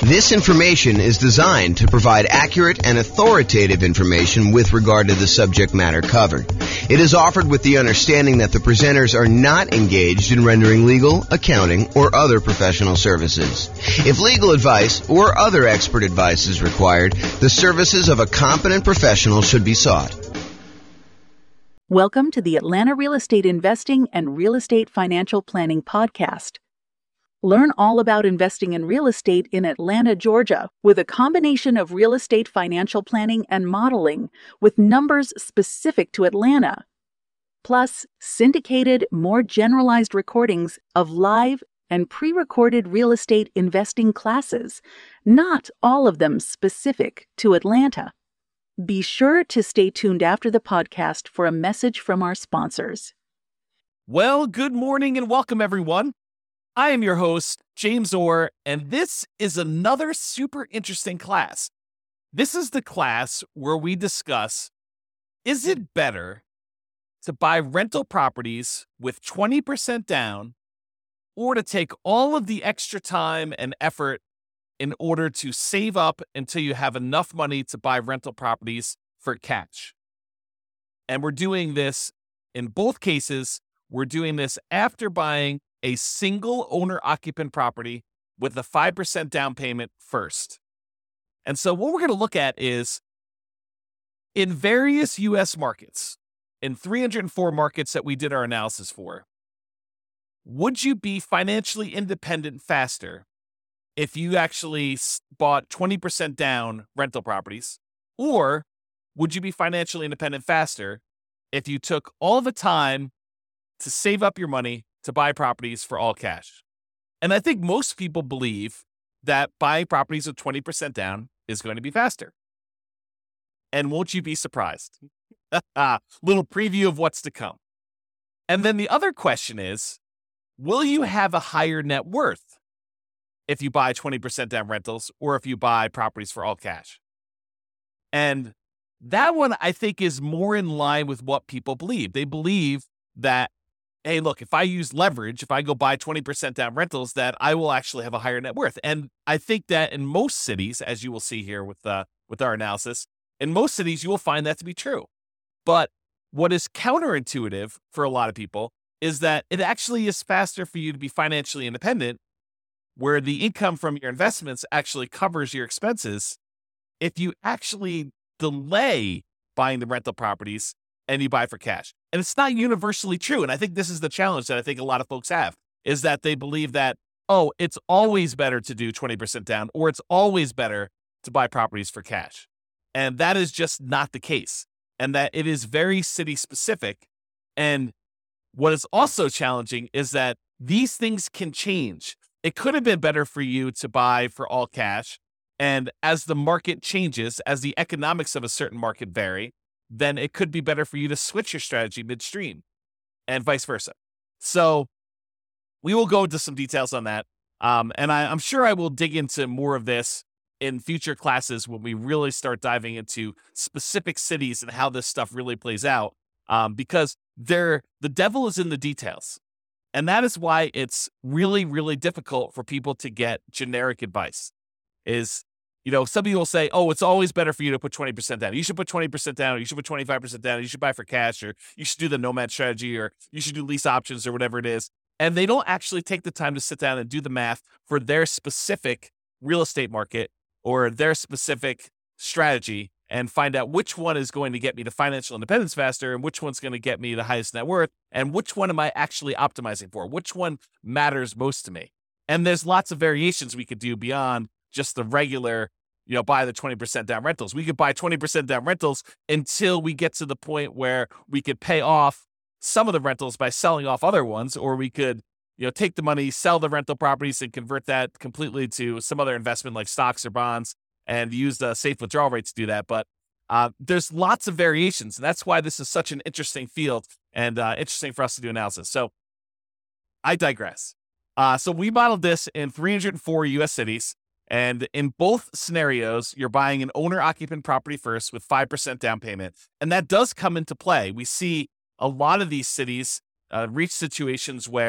This information is designed to provide accurate and authoritative information with regard to the subject matter covered. It is offered with the understanding that the presenters are not engaged in rendering legal, accounting, or other professional services. If legal advice or other expert advice is required, the services of a competent professional should be sought. Welcome to the Atlanta Real Estate Investing and Real Estate Financial Planning Podcast. Learn all about investing in real estate in Atlanta, Georgia, with a combination of real estate financial planning and modeling with numbers specific to Atlanta, plus syndicated, more generalized recordings of live and pre-recorded real estate investing classes, not all of them specific to Atlanta. Be sure to stay tuned after the podcast for a message from our sponsors. Well, good morning and welcome, everyone. I am your host, James Orr, and this is another super interesting class. This is the class where we discuss, is it better to buy rental properties with 20% down or to take all of the extra time and effort in order to save up until you have enough money to buy rental properties for cash? And we're doing this in both cases. We're doing this after buying a single owner-occupant property with a 5% down payment first. And so what we're going to look at is, in various U.S. markets, in 304 markets that we did our analysis for, would you be financially independent faster if you actually bought 20% down rental properties? Or would you be financially independent faster if you took all the time to save up your money to buy properties for all cash? And I think most people believe that buying properties with 20% down is going to be faster. And won't you be surprised? Little preview of what's to come. And then the other question is, will you have a higher net worth if you buy 20% down rentals or if you buy properties for all cash? And that one, I think, is more in line with what people believe. They believe that, hey, look, if I use leverage, if I go buy 20% down rentals, that I will actually have a higher net worth. And I think that in most cities, as you will see here with our analysis, in most cities, you will find that to be true. But what is counterintuitive for a lot of people is that it actually is faster for you to be financially independent, where the income from your investments actually covers your expenses, if you actually delay buying the rental properties and you buy for cash. And it's not universally true. And I think this is the challenge that I think a lot of folks have, is that they believe that, oh, it's always better to do 20% down, or it's always better to buy properties for cash. And that is just not the case. And that it is very city specific. And what is also challenging is that these things can change. It could have been better for you to buy for all cash. And as the market changes, as the economics of a certain market vary, then it could be better for you to switch your strategy midstream and vice versa. So we will go into some details on that. And I'm sure I will dig into more of this in future classes when we really start diving into specific cities and how this stuff really plays out, because the devil is in the details. And that is why it's really, really difficult for people to get generic advice. Some people will say, oh, it's always better for you to put 20% down. You should put 20% down, or you should put 25% down, you should buy for cash, or you should do the nomad strategy, or you should do lease options, or whatever it is. And they don't actually take the time to sit down and do the math for their specific real estate market or their specific strategy and find out which one is going to get me to financial independence faster and which one's going to get me the highest net worth and which one am I actually optimizing for, which one matters most to me. And there's lots of variations we could do beyond just the regular, buy the 20% down rentals. We could buy 20% down rentals until we get to the point where we could pay off some of the rentals by selling off other ones, or we could, take the money, sell the rental properties and convert that completely to some other investment like stocks or bonds and use the safe withdrawal rate to do that. But there's lots of variations. And that's why this is such an interesting field and interesting for us to do analysis. So I digress. So we modeled this in 304 U.S. cities. And in both scenarios, you're buying an owner-occupant property first with 5% down payment. And that does come into play. We see a lot of these cities reach situations where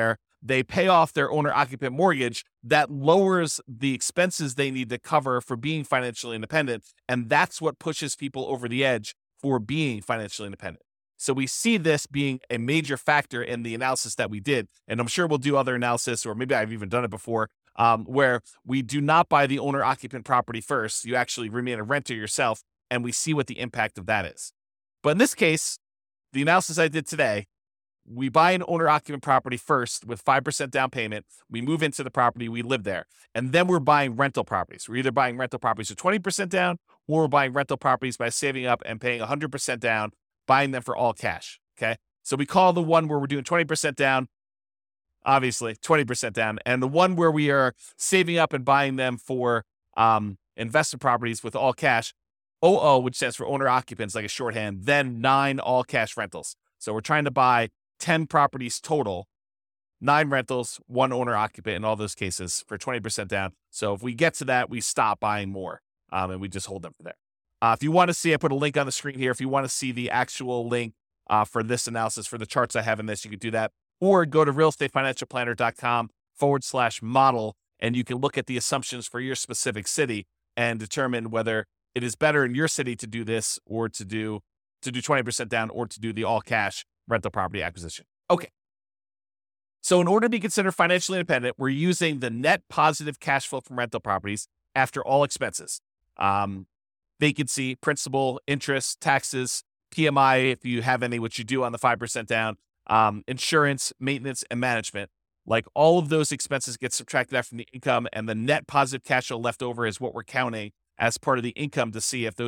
they pay off their owner-occupant mortgage, that lowers the expenses they need to cover for being financially independent, and that's what pushes people over the edge for being financially independent. So we see this being a major factor in the analysis that we did, and I'm sure we'll do other analysis, or maybe I've even done it before, where we do not buy the owner-occupant property first. You actually remain a renter yourself, and we see what the impact of that is. But in this case, the analysis I did today, we buy an owner-occupant property first with 5% down payment. We move into the property, we live there, and then we're buying rental properties. We're either buying rental properties with 20% down, or we're buying rental properties by saving up and paying 100% down, buying them for all cash, okay? So we call the one where we're doing 20% down, obviously 20% down, and the one where we are saving up and buying them for investment properties with all cash, OO, which stands for owner-occupants, like a shorthand, then 9 all-cash rentals. So we're trying to buy 10 properties total, 9 rentals, 1 owner-occupant in all those cases for 20% down. So if we get to that, we stop buying more, and we just hold them for there. If you want to see, I put a link on the screen here. If you want to see the actual link for this analysis, for the charts I have in this, you can do that. Or go to realestatefinancialplanner.com/model, and you can look at the assumptions for your specific city and determine whether it is better in your city to do this, or to do 20% down, or to do the all-cash rental property acquisition. Okay. So in order to be considered financially independent, we're using the net positive cash flow from rental properties after all expenses. Vacancy, principal, interest, taxes, PMI, if you have any, which you do on the 5% down, insurance, maintenance, and management. Like, all of those expenses get subtracted out from the income, and the net positive cash flow left over is what we're counting as part of the income to see if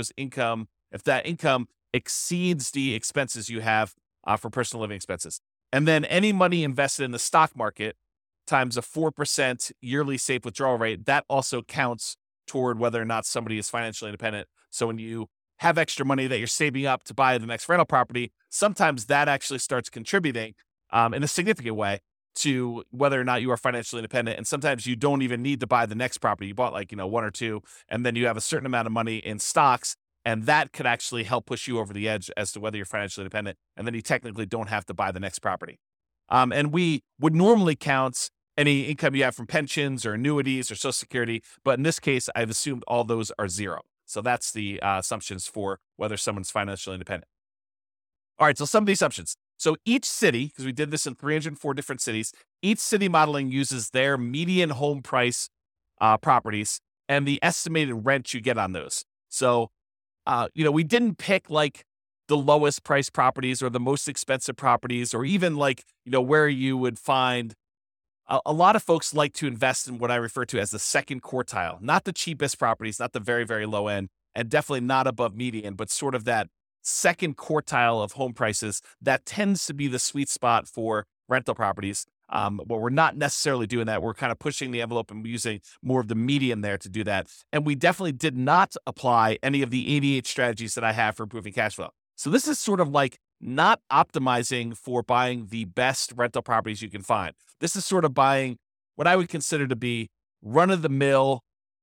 that income exceeds the expenses you have for personal living expenses. And then any money invested in the stock market times a 4% yearly safe withdrawal rate, that also counts toward whether or not somebody is financially independent. So when you have extra money that you're saving up to buy the next rental property, sometimes that actually starts contributing in a significant way to whether or not you are financially independent. And sometimes you don't even need to buy the next property. You bought 1 or 2, and then you have a certain amount of money in stocks, and that could actually help push you over the edge as to whether you're financially independent. And then you technically don't have to buy the next property. And we would normally count any income you have from pensions or annuities or Social Security, but in this case, I've assumed all those are 0. So that's the assumptions for whether someone's financially independent. All right, so some of the assumptions. So each city, because we did this in 304 different cities, each city modeling uses their median home price properties and the estimated rent you get on those. So, we didn't pick the lowest price properties or the most expensive properties, or even where you would find a lot of folks like to invest in what I refer to as the second quartile, not the cheapest properties, not the very, very low end, and definitely not above median, but sort of that second quartile of home prices. That tends to be the sweet spot for rental properties. But we're not necessarily doing that. We're kind of pushing the envelope and using more of the median there to do that. And we definitely did not apply any of the 88 strategies that I have for improving cash flow. So this is sort of not optimizing for buying the best rental properties you can find. This is sort of buying what I would consider to be run-of-the-mill,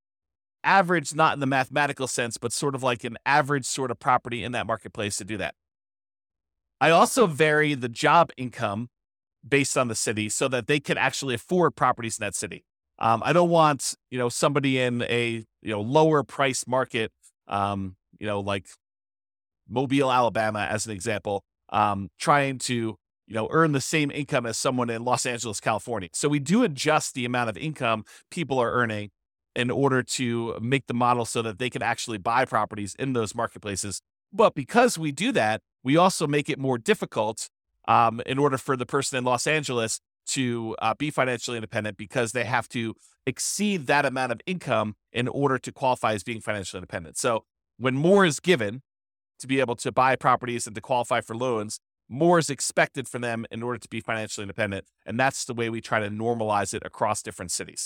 average, not in the mathematical sense, but sort of like an average sort of property in that marketplace to do that. I also vary the job income based on the city so that they can actually afford properties in that city. I don't want, somebody in a, lower price market, like Mobile, Alabama, as an example, trying to, earn the same income as someone in Los Angeles, California. So we do adjust the amount of income people are earning in order to make the model so that they can actually buy properties in those marketplaces. But because we do that, we also make it more difficult in order for the person in Los Angeles to be financially independent, because they have to exceed that amount of income in order to qualify as being financially independent. So when more is given to be able to buy properties and to qualify for loans, more is expected from them in order to be financially independent. And that's the way we try to normalize it across different cities.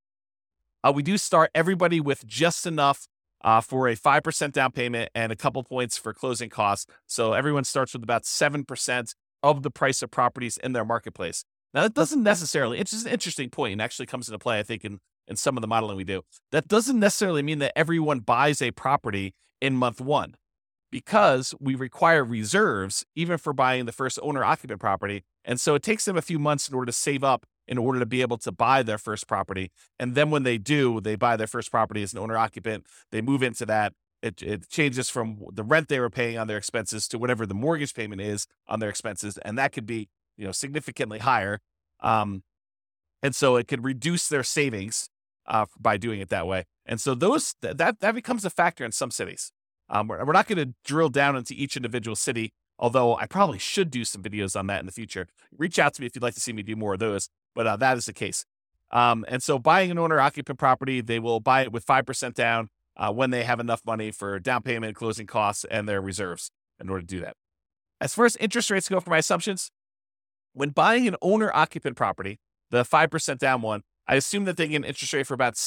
We do start everybody with just enough for a 5% down payment and a couple points for closing costs. So everyone starts with about 7% of the price of properties in their marketplace. Now, that doesn't necessarily, it's just an interesting point and actually comes into play, I think, in some of the modeling we do. That doesn't necessarily mean that everyone buys a property in month 1, because we require reserves even for buying the first owner-occupant property. And so it takes them a few months in order to save up in order to be able to buy their first property. And then when they do, they buy their first property as an owner occupant. They move into that. It changes from the rent they were paying on their expenses to whatever the mortgage payment is on their expenses. And that could be, significantly higher. And so it could reduce their savings by doing it that way. And so that becomes a factor in some cities. We're not going to drill down into each individual city, although I probably should do some videos on that in the future. Reach out to me if you'd like to see me do more of those, but that is the case. And so buying an owner-occupant property, they will buy it with 5% down when they have enough money for down payment, closing costs, and their reserves in order to do that. As far as interest rates go for my assumptions, when buying an owner-occupant property, the 5% down one, I assume that they get an interest rate for about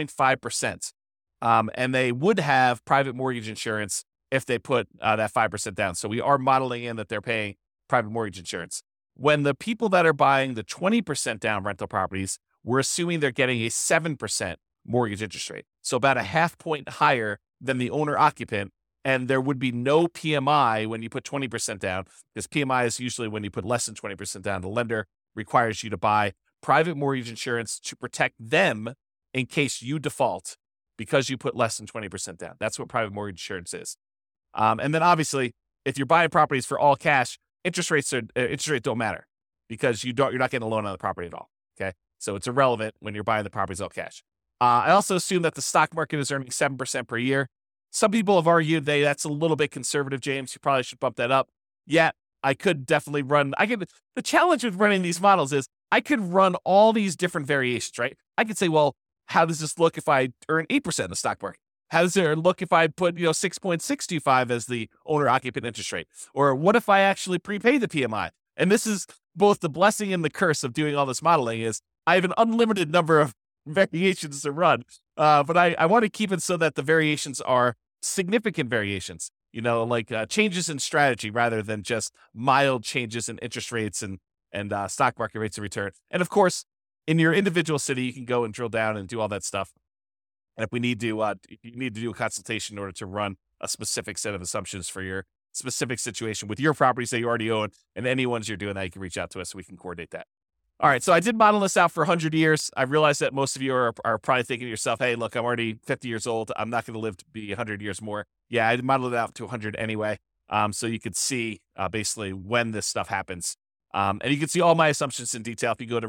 6.5%. And they would have private mortgage insurance if they put that 5% down. So we are modeling in that they're paying private mortgage insurance. When the people that are buying the 20% down rental properties, we're assuming they're getting a 7% mortgage interest rate. So about a half point higher than the owner occupant. And there would be no PMI when you put 20% down, because PMI is usually when you put less than 20% down. The lender requires you to buy private mortgage insurance to protect them in case you default because you put less than 20% down. That's what private mortgage insurance is. And then obviously, if you're buying properties for all cash, interest rates don't matter because you're not getting a loan on the property at all. Okay, so it's irrelevant when you're buying the properties all cash. I also assume that the stock market is earning 7% per year. Some people have argued that's a little bit conservative, James. You probably should bump that up. Yeah, I could definitely run. The challenge with running these models is I could run all these different variations, right? I could say, well, how does this look if I earn 8% in the stock market? How does it look if I put 6.625 as the owner occupant interest rate? Or what if I actually prepay the PMI? And this is both the blessing and the curse of doing all this modeling is I have an unlimited number of variations to run. But I want to keep it so that the variations are significant variations, like changes in strategy rather than just mild changes in interest rates and stock market rates of return. And of course, in your individual city, you can go and drill down and do all that stuff. And if we need to, you need to do a consultation in order to run a specific set of assumptions for your specific situation with your properties that you already own and any ones you're doing that, you can reach out to us so we can coordinate that. All right, so I did model this out for 100 years. I realize that most of you are probably thinking to yourself, hey, look, I'm already 50 years old. I'm not going to live to be 100 years more. Yeah, I modeled it out to 100 anyway, so you could see basically when this stuff happens. And you can see all my assumptions in detail if you go to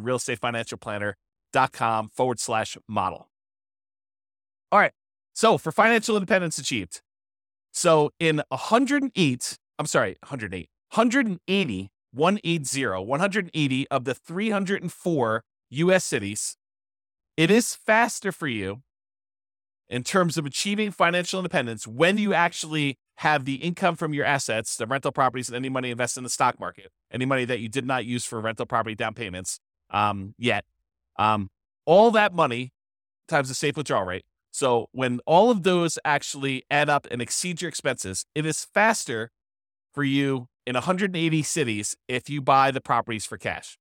realestatefinancialplanner.com/model. All right, so for financial independence achieved. So in 180 of the 304 U.S. cities, it is faster for you in terms of achieving financial independence when you actually have the income from your assets, the rental properties, and any money invested in the stock market, any money that you did not use for rental property down payments yet. All that money times the safe withdrawal rate. So when all of those actually add up and exceed your expenses, it is faster for you in 180 cities if you buy the properties for cash.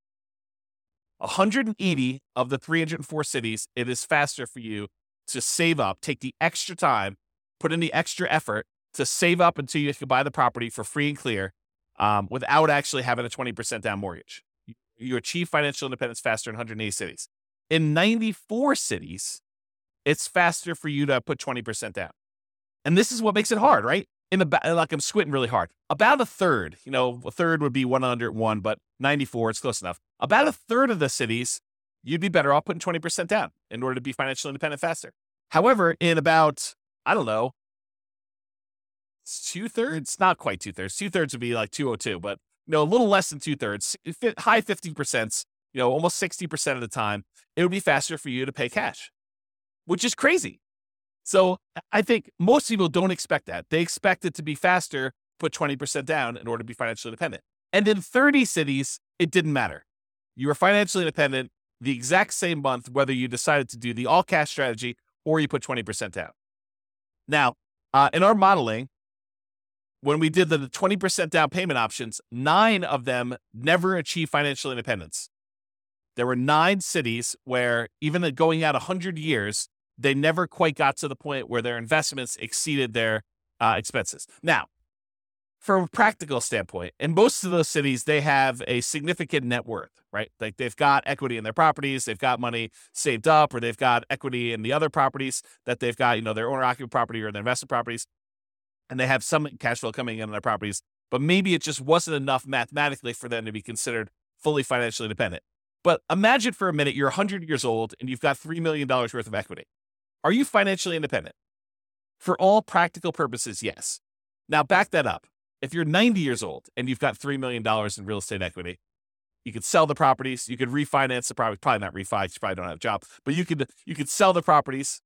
180 of the 304 cities, it is faster for you to save up, take the extra time, put in the extra effort to save up until you can buy the property for free and clear without actually having a 20% down mortgage. You achieve financial independence faster in 180 cities. In 94 cities, it's faster for you to put 20% down. And this is what makes it hard, right? Like I'm squinting really hard. About a third, a third would be 101, but 94, it's close enough. About a third of the cities, you'd be better off putting 20% down in order to be financially independent faster. However, in about, two-thirds, not quite two-thirds. Two-thirds would be like 202, but a little less than two-thirds, high 50%, almost 60% of the time, it would be faster for you to pay cash, which is crazy. So I think most people don't expect that. They expect it to be faster, put 20% down in order to be financially independent. And in 30 cities, it didn't matter. You were financially independent the exact same month, whether you decided to do the all cash strategy or you put 20% down. Now, in our modeling, when we did the 20% down payment options, 9 of them never achieved financial independence. There were 9 cities where even going out 100 years, they never quite got to the point where their investments exceeded their expenses. Now, from a practical standpoint, in most of those cities, they have a significant net worth, right? Like they've got equity in their properties, they've got money saved up, or they've got equity in the other properties that they've got, their owner-occupied property or their investment properties, and they have some cash flow coming in on their properties, but maybe it just wasn't enough mathematically for them to be considered fully financially independent. But imagine for a minute, you're 100 years old and you've got $3 million worth of equity. Are you financially independent? For all practical purposes, yes. Now back that up. If you're 90 years old and you've got $3 million in real estate equity, you could sell the properties, you could refinance the property, probably not refi, you probably don't have a job, but you could sell the properties.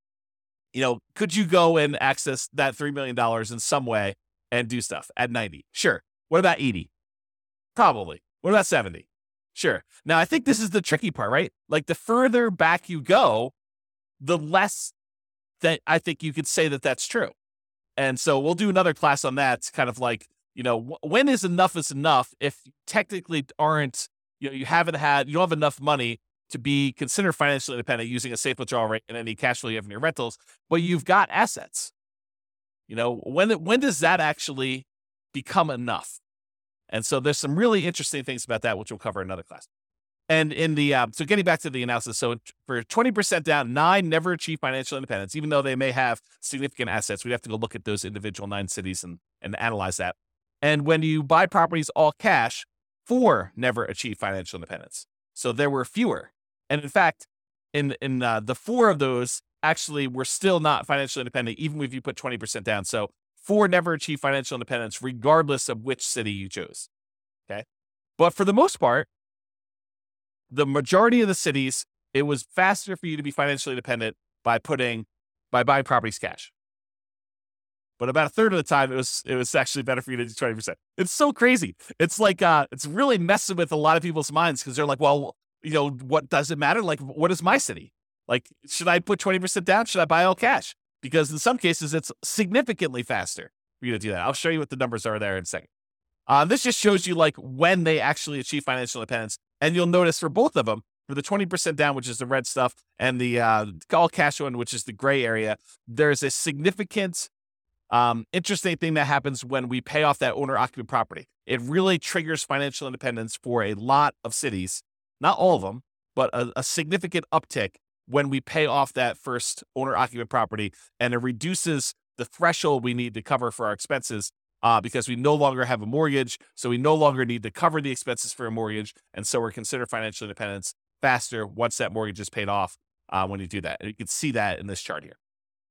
Could you go and access that $3 million in some way and do stuff at 90? Sure. What about 80? Probably. What about 70? Sure. Now, I think this is the tricky part, right? Like the further back you go, the less that I think you could say that that's true. And so we'll do another class on that. It's kind of like, when is enough if you technically aren't, you don't have enough money to be considered financially independent using a safe withdrawal rate and any cash flow you have in your rentals, but you've got assets. When does that actually become enough? And so there's some really interesting things about that, which we'll cover in another class. And in the, so getting back to the analysis, so for 20% down, 9 never achieve financial independence, even though they may have significant assets. We'd have to go look at those individual 9 cities and analyze that. And when you buy properties all cash, 4 never achieve financial independence. So there were fewer. And in fact, in the 4 of those actually were still not financially independent, even if you put 20% down. So 4 never achieve financial independence, regardless of which city you chose. Okay. But for the most part, the majority of the cities, it was faster for you to be financially independent by buying properties cash. But about a third of the time, it was actually better for you to do 20%. It's so crazy. It's like, it's really messing with a lot of people's minds because they're like, well, what does it matter? Like, what is my city? Like, should I put 20% down? Should I buy all cash? Because in some cases, it's significantly faster for you to do that. I'll show you what the numbers are there in a second. This just shows you like when they actually achieve financial independence. And you'll notice for both of them, for the 20% down, which is the red stuff, and the all cash one, which is the gray area, there's a significant interesting thing that happens when we pay off that owner-occupied property. It really triggers financial independence for a lot of cities, not all of them, but a significant uptick when we pay off that first owner-occupied property, and it reduces the threshold we need to cover for our expenses because we no longer have a mortgage, so we no longer need to cover the expenses for a mortgage, and so we're considered financial independence faster once that mortgage is paid off when you do that. And you can see that in this chart here.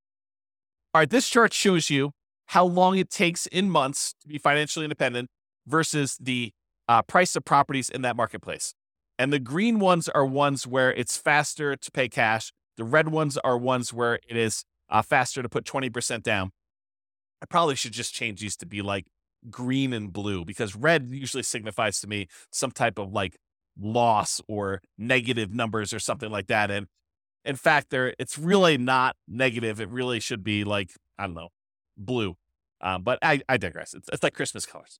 All right, this chart shows you how long it takes in months to be financially independent versus the price of properties in that marketplace. And the green ones are ones where it's faster to pay cash. The red ones are ones where it is faster to put 20% down. I probably should just change these to be like green and blue because red usually signifies to me some type of like loss or negative numbers or something like that. And in fact, it's really not negative. It really should be like, I don't know, blue. But I digress. It's like Christmas colors.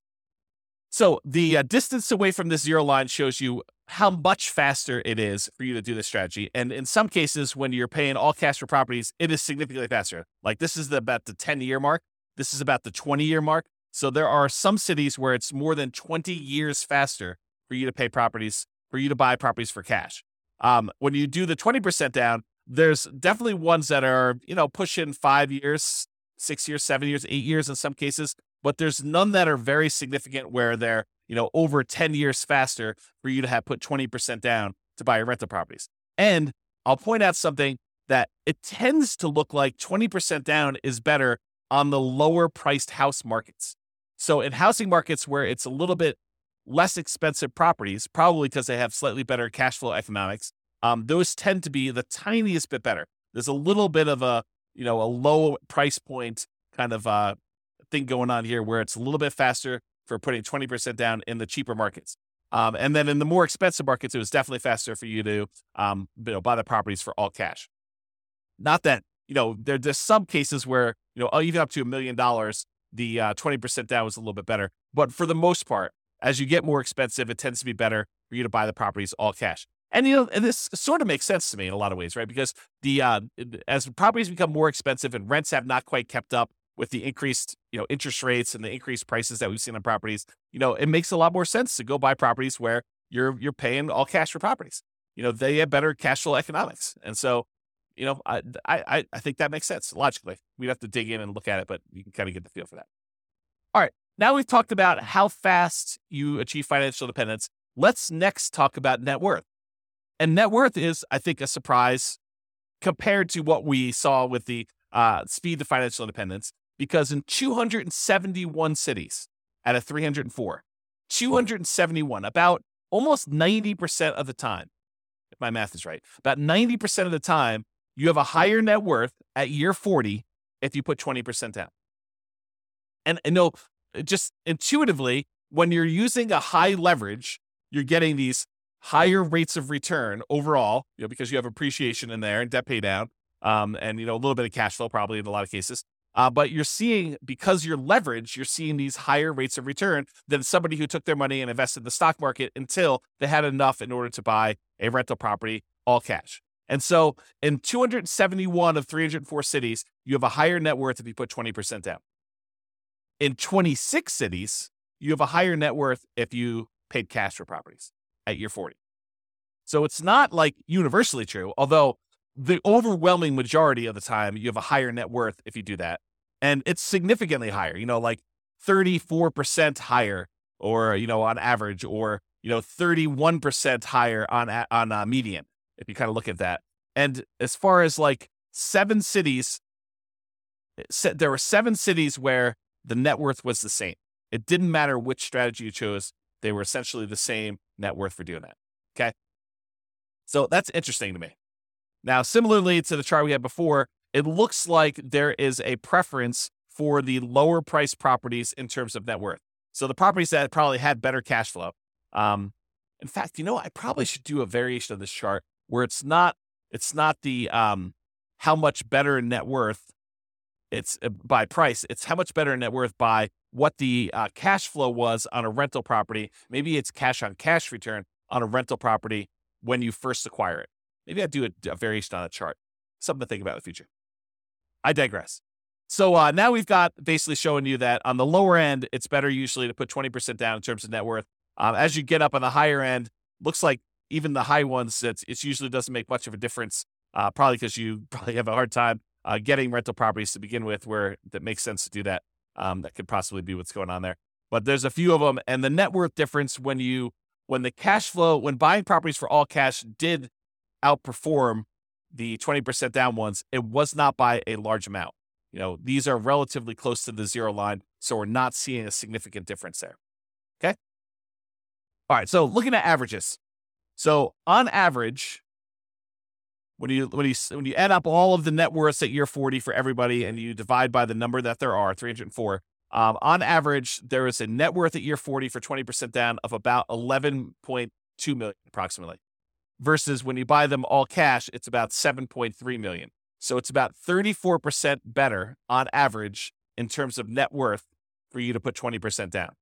So the distance away from this zero line shows you how much faster it is for you to do this strategy. And in some cases, when you're paying all cash for properties, it is significantly faster. Like this is about the 10-year mark. This is about the 20-year mark. So there are some cities where it's more than 20 years faster for you to pay properties, for you to buy properties for cash. When you do the 20% down, there's definitely ones that are, pushing 5 years, 6 years, 7 years, 8 years in some cases, but there's none that are very significant where they're, over 10 years faster for you to have put 20% down to buy your rental properties. And I'll point out something that it tends to look like 20% down is better on the lower priced house markets. So in housing markets where it's a little bit less expensive properties, probably because they have slightly better cash flow economics, those tend to be the tiniest bit better. There's a little bit of a low price point kind of thing going on here where it's a little bit faster for putting 20% down in the cheaper markets. And then in the more expensive markets, it was definitely faster for you to buy the properties for all cash. Not that, there's some cases where, even up to $1 million, the 20% down was a little bit better. But for the most part, as you get more expensive, it tends to be better for you to buy the properties all cash. And, and this sort of makes sense to me in a lot of ways, right? Because as properties become more expensive and rents have not quite kept up with the increased, interest rates and the increased prices that we've seen on properties, it makes a lot more sense to go buy properties where you're paying all cash for properties. They have better cash flow economics. And so, I think that makes sense logically. We'd have to dig in and look at it, but you can kind of get the feel for that. All right. Now we've talked about how fast you achieve financial independence. Let's next talk about net worth. And net worth is, I think, a surprise compared to what we saw with the speed to financial independence, because in 271 cities out of 304, 271, about almost 90% of the time, if my math is right, about 90% of the time, you have a higher net worth at year 40 if you put 20% down. And just intuitively, when you're using a high leverage, you're getting these higher rates of return overall, because you have appreciation in there and debt pay down, and a little bit of cash flow probably in a lot of cases. But you're seeing, because you're leveraged, you're seeing these higher rates of return than somebody who took their money and invested in the stock market until they had enough in order to buy a rental property all cash. And so in 271 of 304 cities, you have a higher net worth if you put 20% down. In 26 cities, you have a higher net worth if you paid cash for properties at year 40. So it's not like universally true, although the overwhelming majority of the time, you have a higher net worth if you do that. And it's significantly higher, like 34% higher, or, on average, or, 31% higher on median, if you kind of look at that. And as far as like 7 cities, there were 7 cities where the net worth was the same. It didn't matter which strategy you chose. They were essentially the same net worth for doing that. Okay. So that's interesting to me. Now, similarly to the chart we had before, it looks like there is a preference for the lower price properties in terms of net worth. So the properties that probably had better cash flow. In fact, I probably should do a variation of this chart where it's not the how much better net worth it's by price. It's how much better net worth by what the cash flow was on a rental property. Maybe it's cash on cash return on a rental property when you first acquire it. Maybe I'd do a variation on a chart. Something to think about in the future. I digress. So now we've got basically showing you that on the lower end, it's better usually to put 20% down in terms of net worth. As you get up on the higher end, looks like even the high ones, it usually doesn't make much of a difference, probably because you probably have a hard time getting rental properties to begin with where that makes sense to do that. That could possibly be what's going on there. But there's a few of them. And the net worth difference when the cash flow, when buying properties for all cash did outperform the 20% down ones, it was not by a large amount. These are relatively close to the zero line, so we're not seeing a significant difference there. Okay. All right. So looking at averages. So on average, when you add up all of the net worths at year 40 for everybody and you divide by the number that there are, 304, on average, there is a net worth at year 40 for 20% down of about 11.2 million approximately. Versus when you buy them all cash, it's about 7.3 million. So it's about 34% better on average in terms of net worth for you to put 20% down.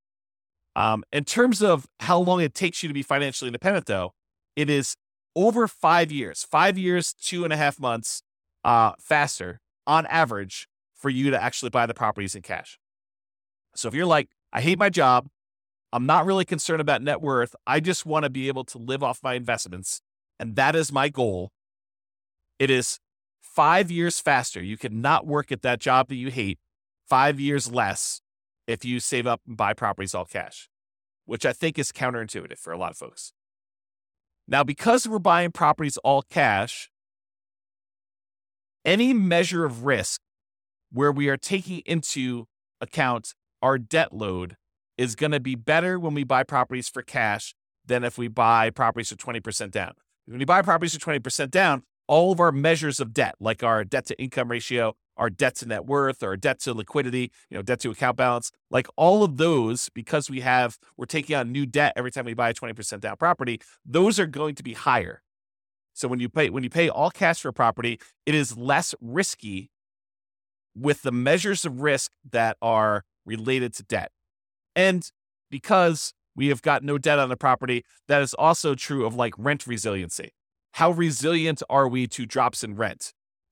In terms of how long it takes you to be financially independent, though, it is over 5 years, 2.5 months faster on average for you to actually buy the properties in cash. So if you're like, I hate my job, I'm not really concerned about net worth, I just want to be able to live off my investments, and that is my goal, it is 5 years faster. You cannot work at that job that you hate 5 years less if you save up and buy properties all cash, which I think is counterintuitive for a lot of folks. Now, because we're buying properties all cash, any measure of risk where we are taking into account our debt load is going to be better when we buy properties for cash than if we buy properties for 20% down. When you buy properties for 20% down, all of our measures of debt, like our debt to income ratio, our debt to net worth, or debt to liquidity, debt to account balance, like all of those, because we're taking on new debt every time we buy a 20% down property, those are going to be higher. So when you pay all cash for a property, it is less risky with the measures of risk that are related to debt. And because we have got no debt on the property, that is also true of like rent resiliency. How resilient are we to drops in rent?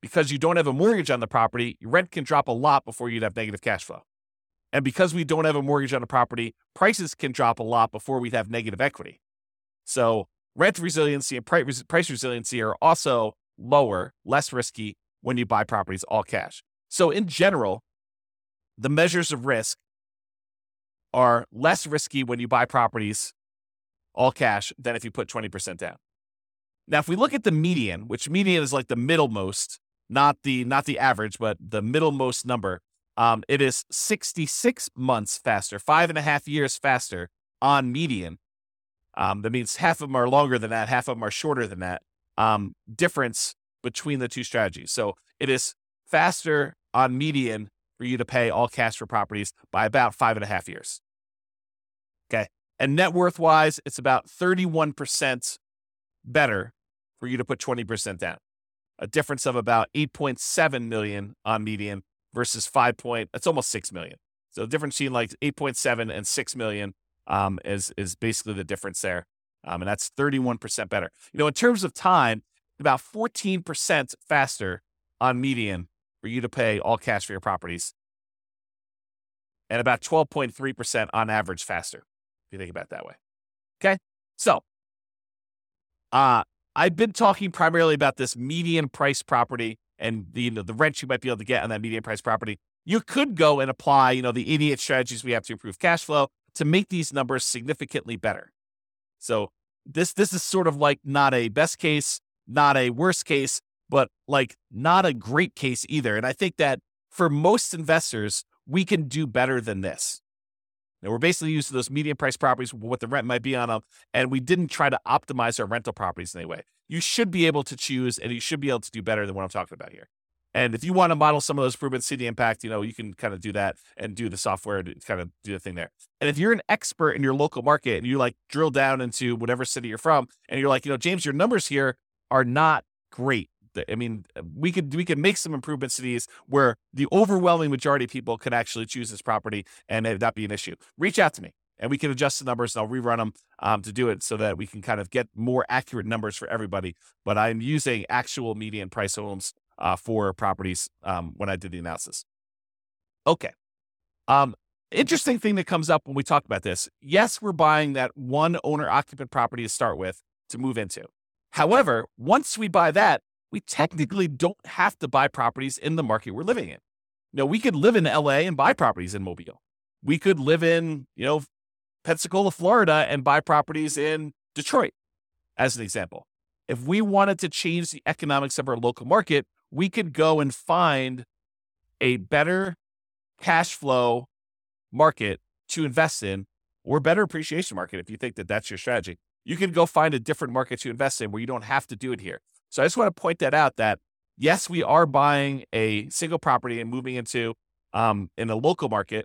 because you don't have a mortgage on the property, your rent can drop a lot before you'd have negative cash flow. And because we don't have a mortgage on the property, prices can drop a lot before we'd have negative equity. So rent resiliency and price resiliency are also lower, less risky when you buy properties all cash. So in general, the measures of risk are less risky when you buy properties all cash than if you put 20% down. Now, if we look at the median, which median is like the middlemost, not the average, but the middlemost number, it is 66 months faster, 5.5 years faster on median. That means half of them are longer than that, half of them are shorter than that. Difference between the two strategies. So it is faster on median for you to pay all cash for properties by about 5.5 years. Okay. And net worth wise, it's about 31% better for you to put 20% down. A difference of about 8.7 million on median versus it's almost 6 million. So the difference between like 8.7 and 6 million is basically the difference there. And that's 31% better. In terms of time, about 14% faster on median for you to pay all cash for your properties. And about 12.3% on average faster, if you think about it that way. Okay. So, I've been talking primarily about this median price property and the rent you might be able to get on that median price property. You could go and apply, the 88 strategies we have to improve cash flow to make these numbers significantly better. So this is sort of like not a best case, not a worst case, but like not a great case either. And I think that for most investors, we can do better than this. Now, we're basically using those median price properties, what the rent might be on them, and we didn't try to optimize our rental properties in any way. You should be able to choose, and you should be able to do better than what I'm talking about here. And if you want to model some of those improvements, see the impact, you can kind of do that and do the software to kind of do the thing there. And if you're an expert in your local market and you like drill down into whatever city you're from, and you're like, James, your numbers here are not great. I mean, we could make some improvements to these where the overwhelming majority of people could actually choose this property and it not be an issue. Reach out to me and we can adjust the numbers and I'll rerun them to do it so that we can kind of get more accurate numbers for everybody. But I'm using actual median price homes for properties when I did the analysis. Okay. Interesting thing that comes up when we talk about this. Yes, we're buying that one owner occupant property to start with to move into. However, once we buy that, we technically don't have to buy properties in the market we're living in. We could live in LA and buy properties in Mobile. We could live in, Pensacola, Florida and buy properties in Detroit, as an example. If we wanted to change the economics of our local market, we could go and find a better cash flow market to invest in or better appreciation market. If you think that that's your strategy, you can go find a different market to invest in where you don't have to do it here. So I just want to point that out that yes, we are buying a single property and moving into in a local market.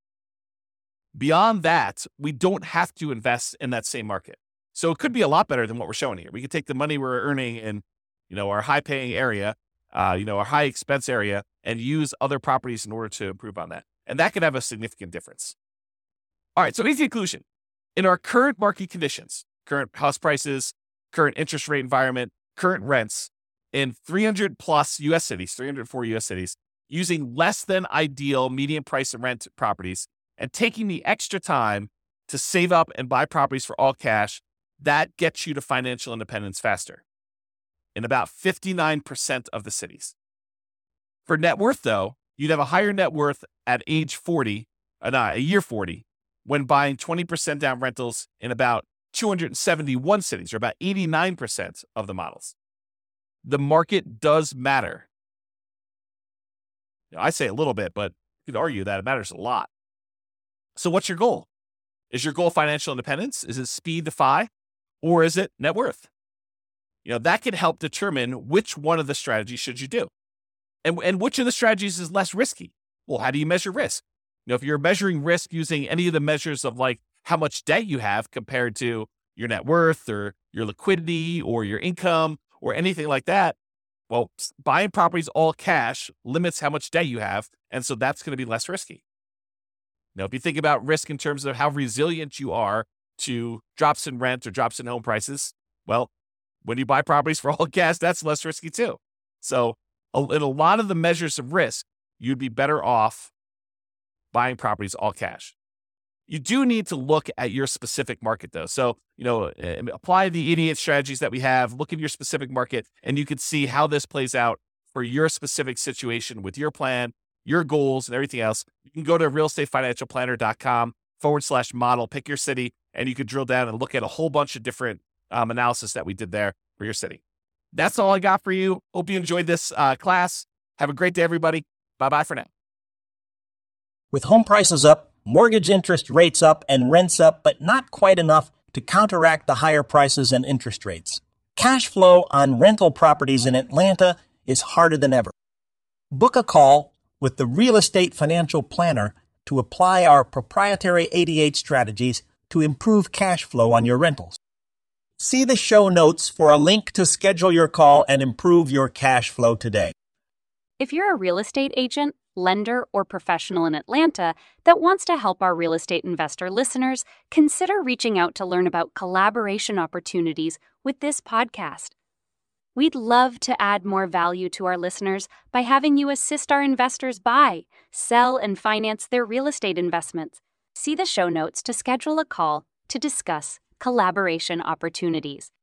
Beyond that, we don't have to invest in that same market. So it could be a lot better than what we're showing here. We could take the money we're earning in, our high paying area, our high expense area and use other properties in order to improve on that. And that could have a significant difference. All right. So easy conclusion. In our current market conditions, current house prices, current interest rate environment, current rents in 300 plus US cities, 304 US cities, using less than ideal median price and rent properties and taking the extra time to save up and buy properties for all cash, that gets you to financial independence faster in about 59% of the cities. For net worth, though, you'd have a higher net worth at age 40, year 40, when buying 20% down rentals in about 271 cities, or about 89% of the models. The market does matter. I say a little bit, but you could argue that it matters a lot. So what's your goal? Is your goal financial independence? Is it speed to FI? Or is it net worth? That can help determine which one of the strategies should you do. And which of the strategies is less risky? Well, how do you measure risk? If you're measuring risk using any of the measures of like how much debt you have compared to your net worth or your liquidity or your income or anything like that, well, buying properties all cash limits how much debt you have. And so that's going to be less risky. Now, if you think about risk in terms of how resilient you are to drops in rent or drops in home prices, well, when you buy properties for all cash, that's less risky too. So in a lot of the measures of risk, you'd be better off buying properties all cash. You do need to look at your specific market, though. So, apply the 88 strategies that we have, look at your specific market, and you can see how this plays out for your specific situation with your plan, your goals, and everything else. You can go to realestatefinancialplanner.com/model, pick your city, and you can drill down and look at a whole bunch of different analysis that we did there for your city. That's all I got for you. Hope you enjoyed this class. Have a great day, everybody. Bye-bye for now. With home prices up, mortgage interest rates up, and rents up, but not quite enough to counteract the higher prices and interest rates, cash flow on rental properties in Atlanta is harder than ever. Book a call with the Real Estate Financial Planner to apply our proprietary 88 strategies to improve cash flow on your rentals. See the show notes for a link to schedule your call and improve your cash flow today. If you're a real estate agent, lender, or professional in Atlanta that wants to help our real estate investor listeners, consider reaching out to learn about collaboration opportunities with this podcast. We'd love to add more value to our listeners by having you assist our investors buy, sell, and finance their real estate investments. See the show notes to schedule a call to discuss collaboration opportunities.